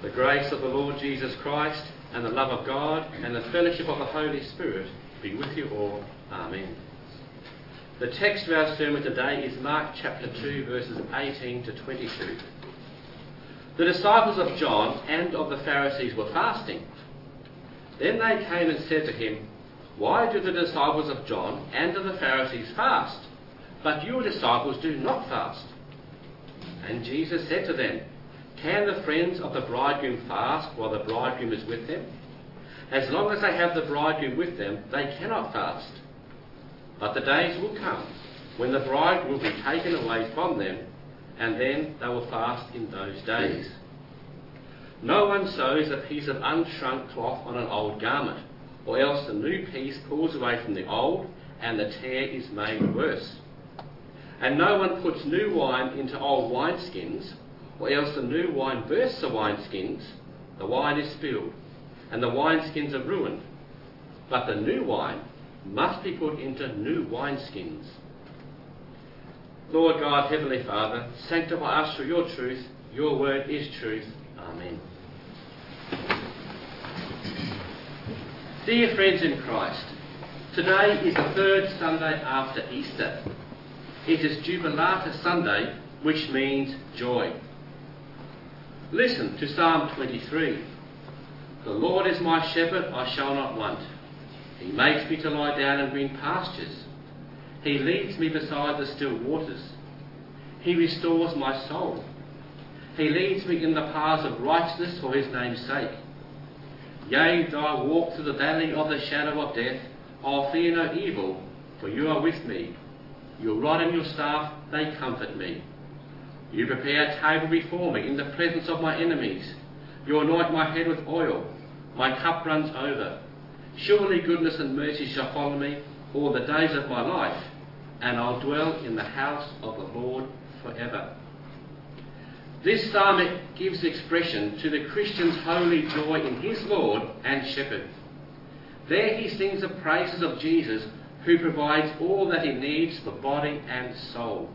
The grace of the Lord Jesus Christ and the love of God and the fellowship of the Holy Spirit be with you all. Amen. The text of our sermon today is Mark chapter 2 verses 18 to 22. The disciples of John and of the Pharisees were fasting. Then they came and said to him, "Why do the disciples of John and of the Pharisees fast, but your disciples do not fast?" And Jesus said to them, "Can the friends of the bridegroom fast while the bridegroom is with them? As long as they have the bridegroom with them, they cannot fast. But the days will come when the bridegroom will be taken away from them, and then they will fast in those days. No one sews a piece of unshrunk cloth on an old garment, or else the new piece pulls away from the old, and the tear is made worse. And no one puts new wine into old wineskins, or else the new wine bursts the wineskins, the wine is spilled, and the wineskins are ruined. But the new wine must be put into new wineskins." Lord God, Heavenly Father, sanctify us through your truth. Your word is truth. Amen. Dear friends in Christ, today is the third Sunday after Easter. It is Jubilata Sunday, which means joy. Listen to Psalm 23. "The Lord is my shepherd, I shall not want. He makes me to lie down in green pastures. He leads me beside the still waters. He restores my soul. He leads me in the paths of righteousness for his name's sake. Yea, though I walk through the valley of the shadow of death, I'll fear no evil, for you are with me. Your rod and your staff, they comfort me. You prepare a table before me in the presence of my enemies. You anoint my head with oil. My cup runs over. Surely goodness and mercy shall follow me all the days of my life, and I'll dwell in the house of the Lord forever." This psalm gives expression to the Christian's holy joy in his Lord and Shepherd. There he sings the praises of Jesus, who provides all that he needs for body and soul.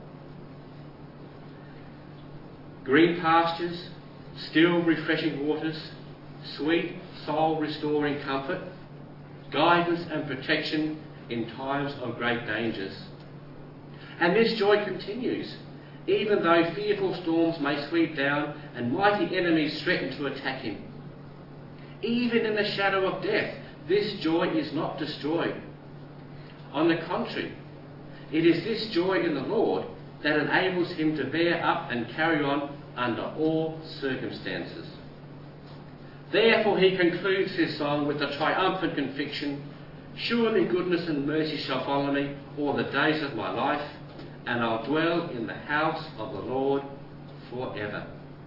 Green pastures, still refreshing waters, sweet soul-restoring comfort, guidance and protection in times of great dangers. And this joy continues, even though fearful storms may sweep down and mighty enemies threaten to attack him. Even in the shadow of death, this joy is not destroyed. On the contrary, it is this joy in the Lord that enables him to bear up and carry on under all circumstances. Therefore he concludes his song with the triumphant conviction, "Surely goodness and mercy shall follow me all the days of my life, and I'll dwell in the house of the Lord forever."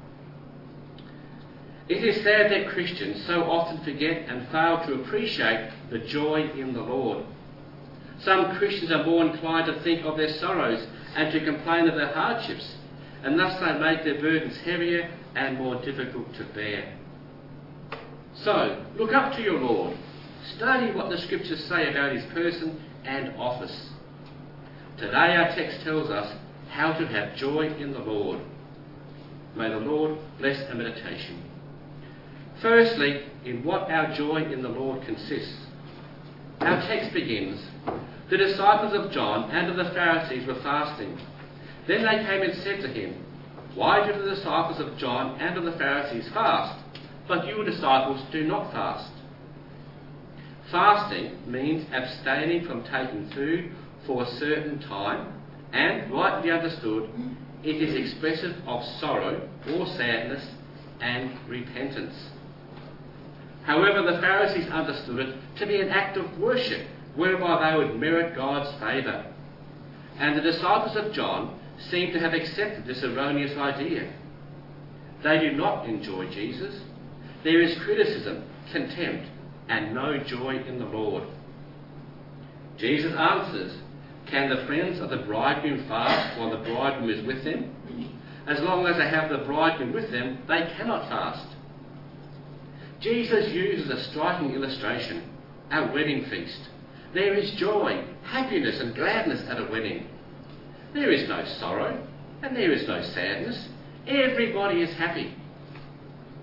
It is sad that Christians so often forget and fail to appreciate the joy in the Lord. Some Christians are more inclined to think of their sorrows and to complain of their hardships, and thus they make their burdens heavier and more difficult to bear. So, look up to your Lord. Study what the Scriptures say about his person and office. Today our text tells us how to have joy in the Lord. May the Lord bless our meditation. Firstly, in what our joy in the Lord consists. Our text begins, "The disciples of John and of the Pharisees were fasting. Then they came and said to him, 'Why do the disciples of John and of the Pharisees fast, but your disciples do not fast?' Fasting means abstaining from taking food for a certain time, and, rightly understood, it is expressive of sorrow or sadness and repentance. However, the Pharisees understood it to be an act of worship whereby they would merit God's favour. And the disciples of John seem to have accepted this erroneous idea. They do not enjoy Jesus. There is criticism, contempt, and no joy in the Lord. Jesus answers, "Can the friends of the bridegroom fast while the bridegroom is with them? As long as they have the bridegroom with them, they cannot fast." Jesus uses a striking illustration, our wedding feast. There is joy, happiness and gladness at a wedding. There is no sorrow and there is no sadness. Everybody is happy.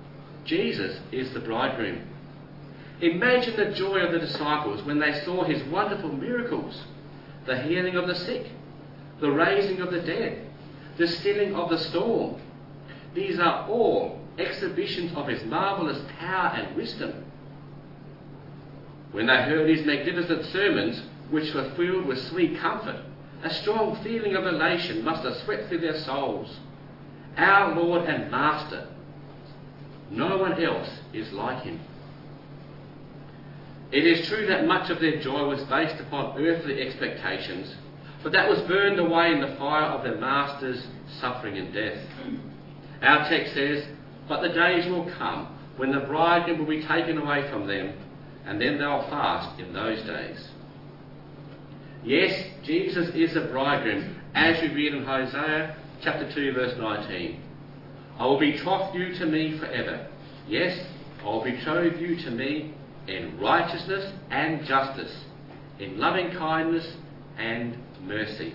Jesus is the bridegroom. Imagine the joy of the disciples when they saw his wonderful miracles, the healing of the sick, the raising of the dead, the stilling of the storm. These are all exhibitions of his marvellous power and wisdom. When they heard his magnificent sermons, which were filled with sweet comfort, a strong feeling of elation must have swept through their souls. Our Lord and Master. No one else is like him. It is true that much of their joy was based upon earthly expectations, but that was burned away in the fire of their Master's suffering and death. Our text says, "But the days will come when the bridegroom will be taken away from them, and then they'll fast in those days." Yes, Jesus is the bridegroom, as we read in Hosea chapter 2 verse 19. "I will betroth you to me forever. Yes, I will betroth you to me in righteousness and justice, in loving kindness and mercy."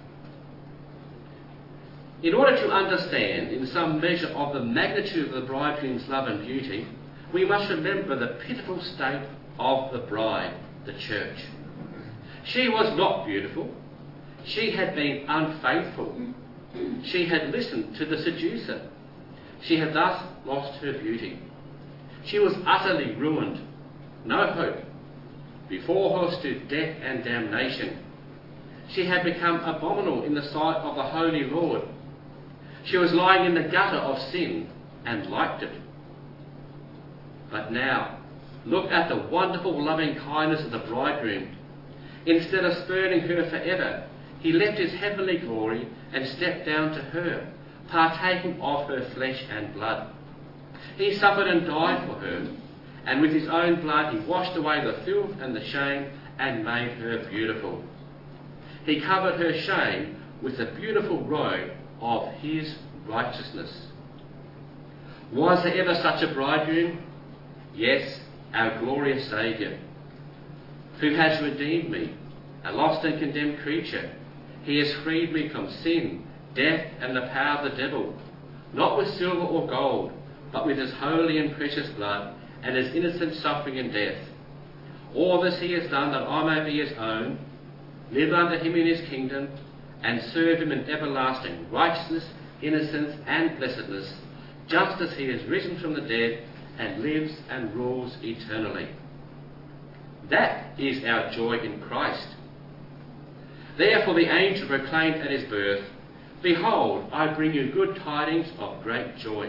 In order to understand in some measure of the magnitude of the bridegroom's love and beauty, we must remember the pitiful state of the bride, the church. She was not beautiful. She had been unfaithful. She had listened to the seducer. She had thus lost her beauty. She was utterly ruined. No hope. Before her stood death and damnation. She had become abominable in the sight of the Holy Lord. She was lying in the gutter of sin and liked it. But now, look at the wonderful loving kindness of the bridegroom. Instead of spurning her forever, he left his heavenly glory and stepped down to her, partaking of her flesh and blood. He suffered and died for her, and with his own blood he washed away the filth and the shame and made her beautiful. He covered her shame with the beautiful robe of his righteousness. Was there ever such a bridegroom? Yes, our glorious Saviour, who has redeemed me, a lost and condemned creature. He has freed me from sin, death, and the power of the devil, not with silver or gold, but with his holy and precious blood and his innocent suffering and death. All this he has done that I may be his own, live under him in his kingdom, and serve him in everlasting righteousness, innocence, and blessedness, just as he is risen from the dead and lives and rules eternally. That is our joy in Christ. Therefore the angel proclaimed at his birth, "Behold, I bring you good tidings of great joy."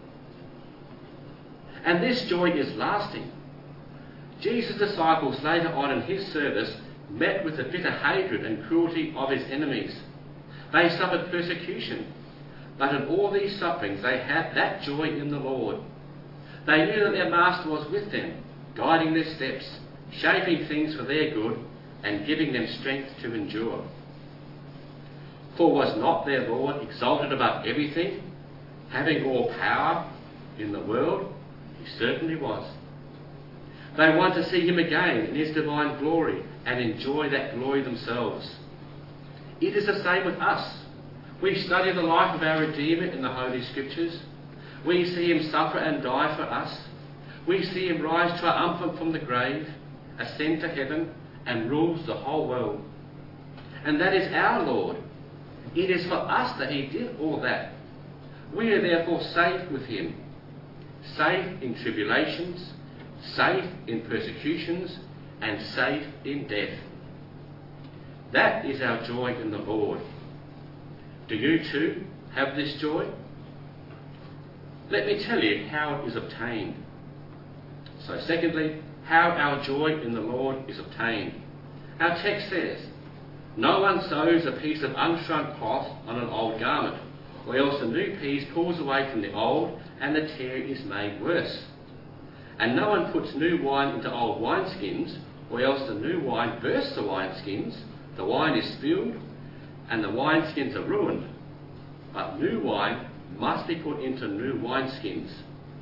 And this joy is lasting. Jesus' disciples later on in his service met with the bitter hatred and cruelty of his enemies. They suffered persecution, but in all these sufferings they had that joy in the Lord. They knew that their Master was with them, guiding their steps, shaping things for their good, and giving them strength to endure. For was not their Lord exalted above everything, having all power in the world? He certainly was. They want to see him again in his divine glory and enjoy that glory themselves. It is the same with us. We study the life of our Redeemer in the Holy Scriptures. We see him suffer and die for us. We see him rise triumphant from the grave, ascend to heaven, and rules the whole world. And that is our Lord. It is for us that he did all that. We are therefore safe with him, safe in tribulations, safe in persecutions, and safe in death. That is our joy in the Lord. Do you too have this joy? Let me tell you how it is obtained. So secondly, how our joy in the Lord is obtained. Our text says, "No one sews a piece of unshrunk cloth on an old garment, or else a new piece pulls away from the old, and the tear is made worse. And no one puts new wine into old wineskins, or else the new wine bursts the wineskins, the wine is spilled, and the wineskins are ruined. But new wine must be put into new wineskins."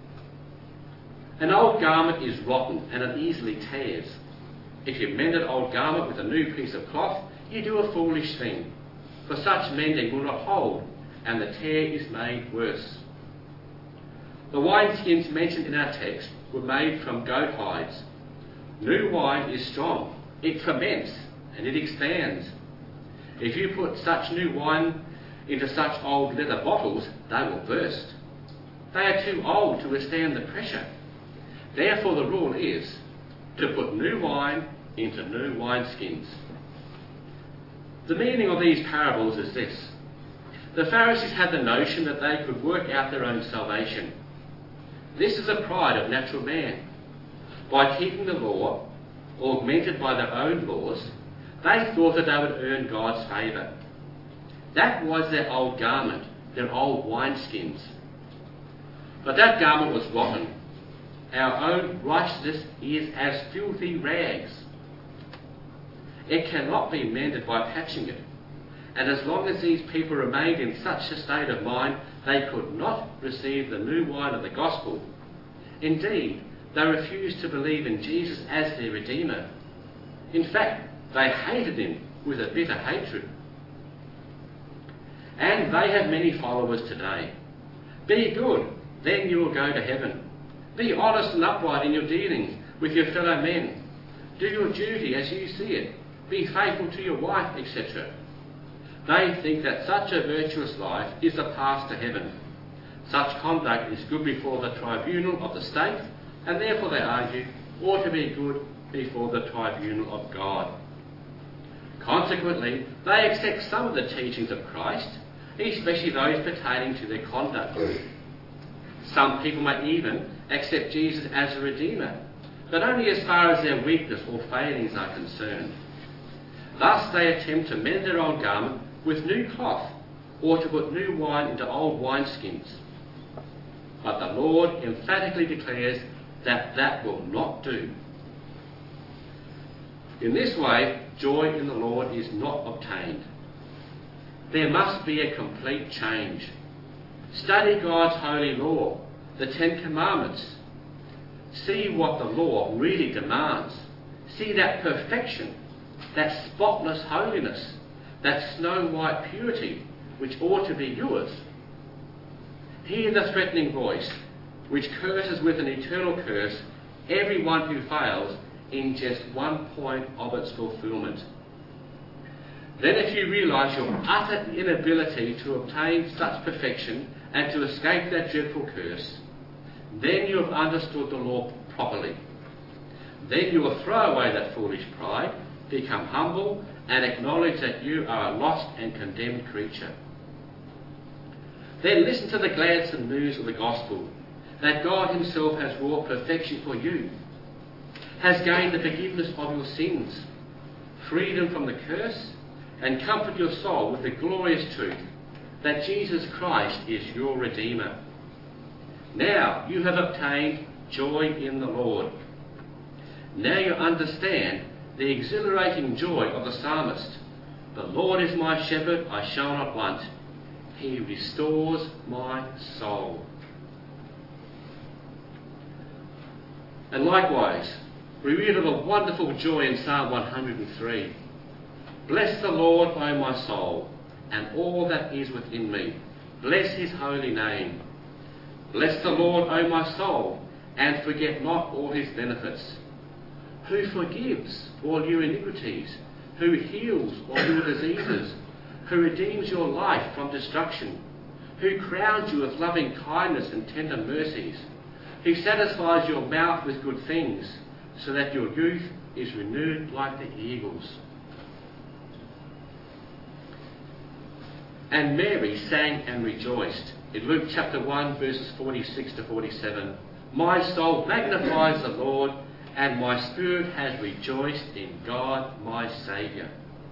An old garment is rotten and it easily tears. If you mend an old garment with a new piece of cloth, you do a foolish thing, for such mending will not hold, and the tear is made worse. The wineskins mentioned in our text were made from goat hides. New wine is strong, it ferments and it expands. If you put such new wine into such old leather bottles, they will burst. They are too old to withstand the pressure. Therefore the rule is to put new wine into new wineskins. The meaning of these parables is this. The Pharisees had the notion that they could work out their own salvation. This is the pride of natural man. By keeping the law, augmented by their own laws, they thought that they would earn God's favour. That was their old garment, their old wineskins. But that garment was rotten. Our own righteousness is as filthy rags. It cannot be mended by patching it. And as long as these people remained in such a state of mind, they could not receive the new wine of the gospel. Indeed, they refused to believe in Jesus as their Redeemer. In fact, they hated him with a bitter hatred. And they have many followers today. Be good, then you will go to heaven. Be honest and upright in your dealings with your fellow men. Do your duty as you see it. Be faithful to your wife, etc. They think that such a virtuous life is the path to heaven. Such conduct is good before the tribunal of the state, and therefore they argue ought to be good before the tribunal of God. Consequently, they accept some of the teachings of Christ, especially those pertaining to their conduct. Some people may even accept Jesus as a Redeemer, but only as far as their weakness or failings are concerned. Thus they attempt to mend their old garment with new cloth, or to put new wine into old wineskins. But the Lord emphatically declares that that will not do. In this way, joy in the Lord is not obtained. There must be a complete change. Study God's holy law, the Ten Commandments. See what the law really demands. See that perfection, that spotless holiness, that snow-white purity which ought to be yours. Hear the threatening voice which curses with an eternal curse everyone who fails in just one point of its fulfilment. Then if you realise your utter inability to obtain such perfection and to escape that dreadful curse, then you have understood the law properly. Then you will throw away that foolish pride, become humble, and acknowledge that you are a lost and condemned creature. Then listen to the gladsome news of the gospel, that God himself has wrought perfection for you, has gained the forgiveness of your sins, freedom from the curse, and comfort your soul with the glorious truth that Jesus Christ is your Redeemer. Now you have obtained joy in the Lord. Now you understand the exhilarating joy of the psalmist. The Lord is my shepherd, I shall not want. He restores my soul. And likewise, we read of a wonderful joy in Psalm 103. Bless the Lord, O my soul, and all that is within me. Bless his holy name. Bless the Lord, O my soul, and forget not all his benefits. Who forgives all your iniquities, who heals all your diseases, who redeems your life from destruction, who crowns you with loving kindness and tender mercies, who satisfies your mouth with good things, so that your youth is renewed like the eagles. And Mary sang and rejoiced. In Luke chapter 1, verses 46 to 47, my soul magnifies the Lord, and my spirit has rejoiced in God my Saviour.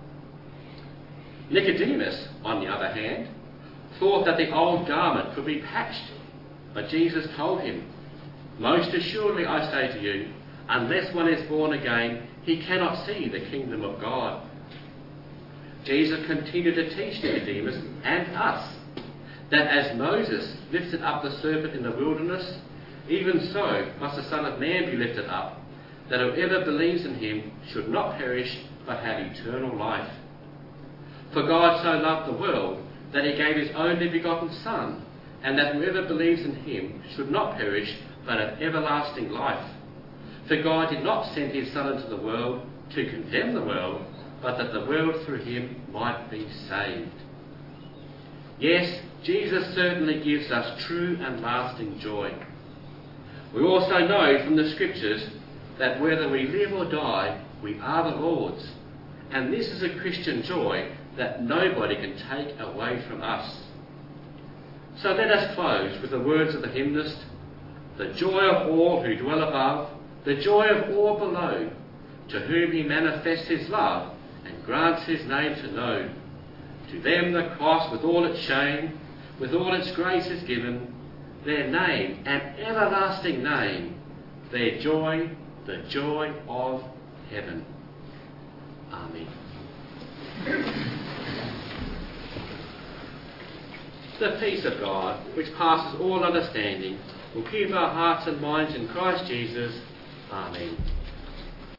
Nicodemus, on the other hand, thought that the old garment could be patched, but Jesus told him, most assuredly I say to you, unless one is born again, he cannot see the kingdom of God. Jesus continued to teach Nicodemus and us that as Moses lifted up the serpent in the wilderness, even so must the Son of Man be lifted up, that whoever believes in him should not perish but have eternal life. For God so loved the world that he gave his only begotten Son, and that whoever believes in him should not perish, but have everlasting life. For God did not send his Son into the world to condemn the world, but that the world through him might be saved. Yes, Jesus certainly gives us true and lasting joy. We also know from the Scriptures that whether we live or die, we are the Lord's. And this is a Christian joy that nobody can take away from us. So let us close with the words of the hymnist: the joy of all who dwell above, the joy of all below, to whom he manifests his love and grants his name to know. To them the cross with all its shame, with all its grace is given, their name, an everlasting name, their joy, the joy of heaven. Amen. The peace of God, which passes all understanding, will keep our hearts and minds in Christ Jesus. Amen.